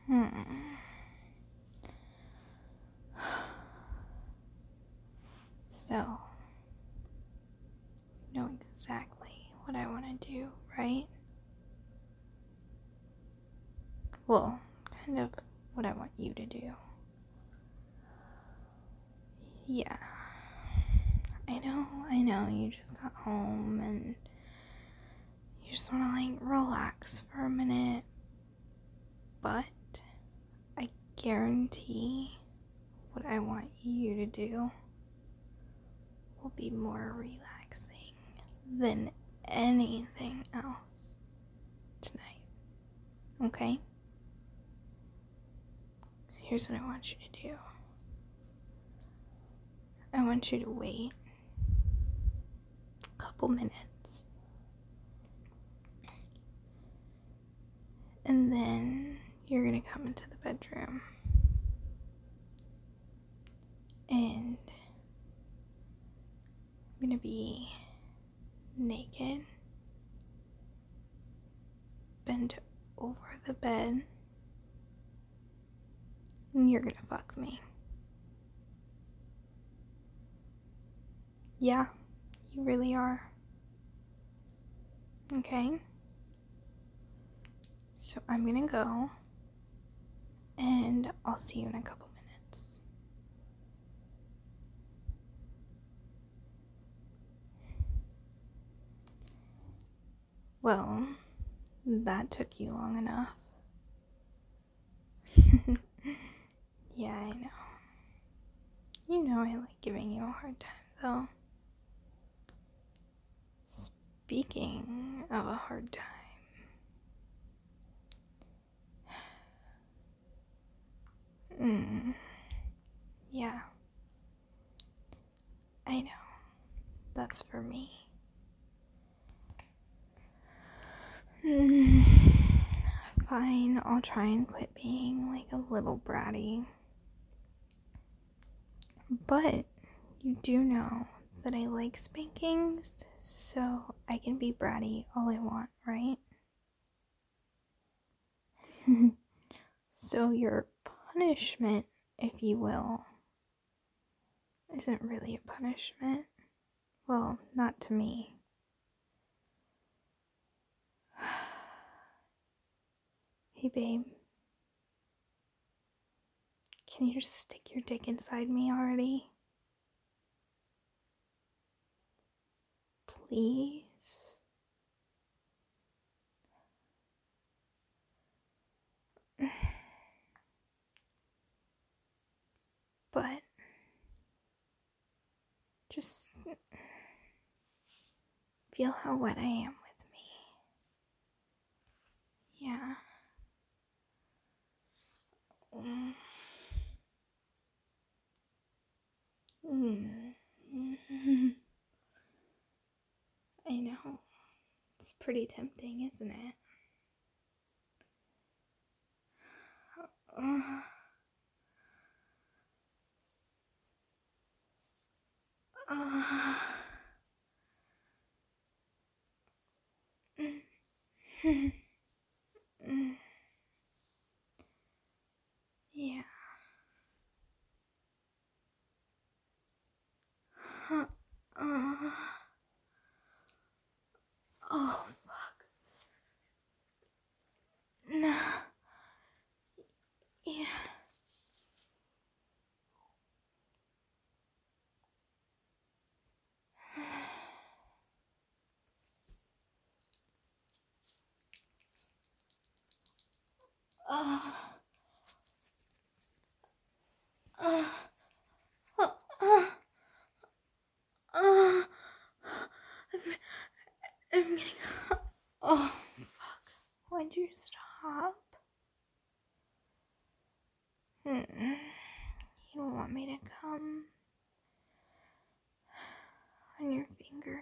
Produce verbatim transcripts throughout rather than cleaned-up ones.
Hmm. So, you know exactly what I want to do, right? Well, kind of what I want you to do. Yeah. I know, I know, you just got home and you just want to like relax for a minute. But I guarantee what I want you to do will be more relaxing than anything else tonight. Okay? So here's what I want you to do. I want you to wait a couple minutes. And then you're gonna come into the bedroom. And I'm gonna be naked, bent over the bed, and you're gonna fuck me. Yeah, you really are. Okay? So I'm gonna go, and I'll see you in a couple minutes. Well, that took you long enough. Yeah, I know. You know I like giving you a hard time, though. Speaking of a hard time, mm, yeah, I know. That's for me. Mm, fine, I'll try and quit being like a little bratty. But you do know that I like spankings, so I can be bratty all I want, right? So your punishment, if you will, isn't really a punishment. Well, not to me. Hey, babe. Can you just stick your dick inside me already? Please? But just feel how wet I am with me. Yeah. Mm. Mm. I know. It's pretty tempting, isn't it? Uh, uh, mm, mm, yeah. Uh, uh, oh, fuck. No. Yeah. Uh, uh, uh, uh, uh, I'm, I'm getting. Oh, fuck. Why'd you stop? Mm, you don't want me to come on your fingers.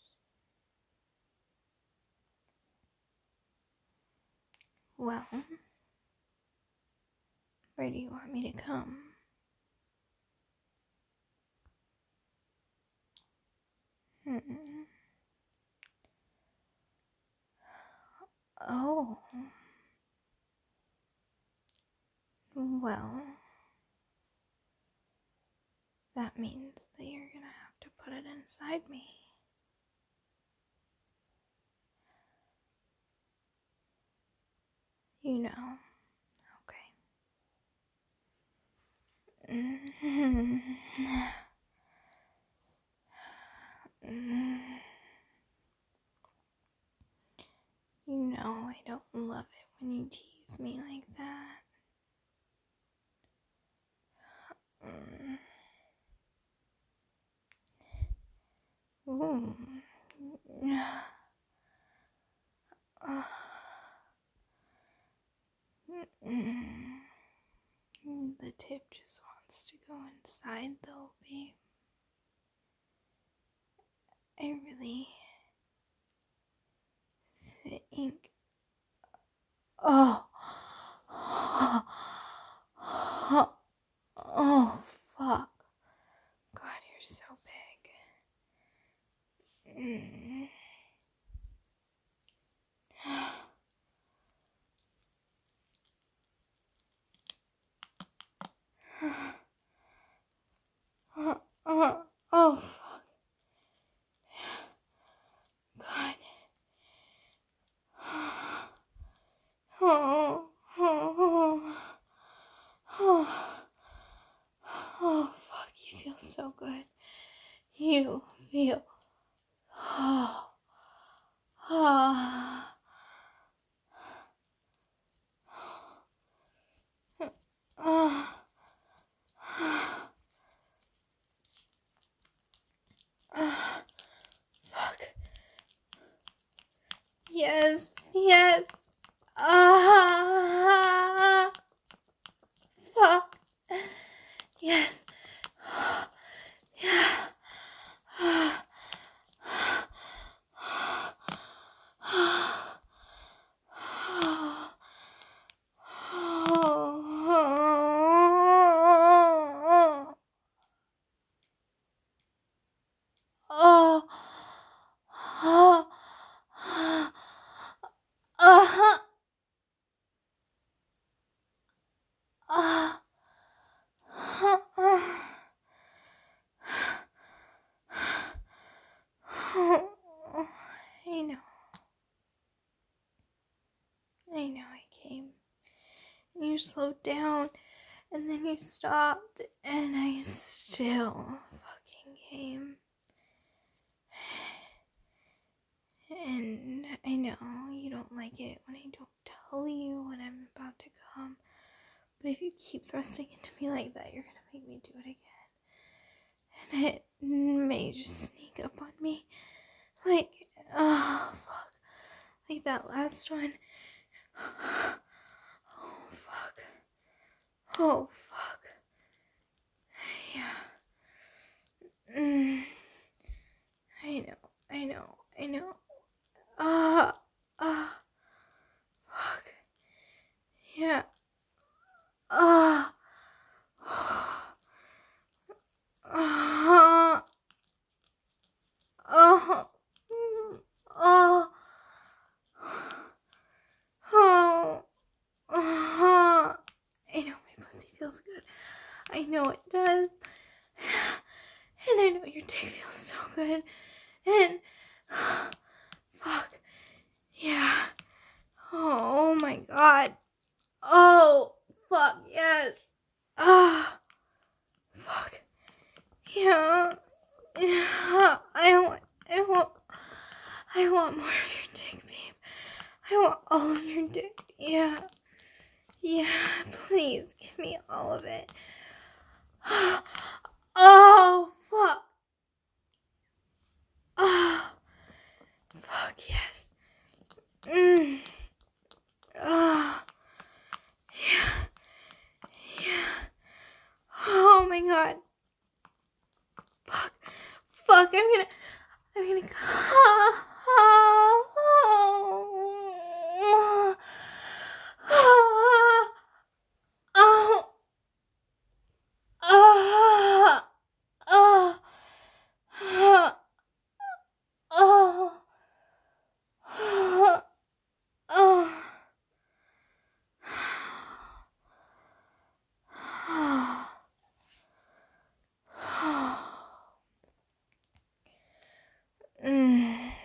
Well, where do you want me to come? Mm. Oh. Well, that means that you're gonna have to put it inside me. You know. Okay. Mm-hmm. You know I don't love it when you tease me like that. Mm. Ooh. Uh. Mm. The tip just wants to go inside though, babe. I really think. Oh. Oh, fuck. God, you're so big. Mm. Uh, uh, oh, fuck. God. Oh, oh, oh, oh, fuck. You feel so good. You feel. Oh, oh. Oh. Ah, fuck. Yes, yes. Ah, fuck. Yes. Yeah. Ah. Oh. Oh. Uh-huh. Uh. I know. I know I came. And you slowed down, and then you stopped, and I still fucking came. And I know you don't like it when I don't tell you when I'm about to come. But if you keep thrusting into me like that, you're gonna make me do it again. And it may just sneak up on me. Like, oh, fuck. Like that last one. Oh, fuck. Oh, fuck. Yeah. Mm. I know, I know, I know. Ah, ah. Fuck. Yeah. Ah. Ah. Oh. Oh. Oh. Oh. I know my pussy feels good. I know it does. And I know your dick feels so good. And fuck. Yeah. Oh my god. Oh fuck yes. Ah. Fuck. Yeah. Yeah. I want I want I want more of your dick, babe. I want all of your dick. Yeah. Yeah. Please give me all of it. Oh fuck. Oh fuck yes. Mm. Oh. Yeah. Yeah. Oh my god. Fuck. Fuck. I'm gonna. I'm gonna. Oh. Oh. Oh. Oh. Oh. Oh. Oh. Oh. Mm.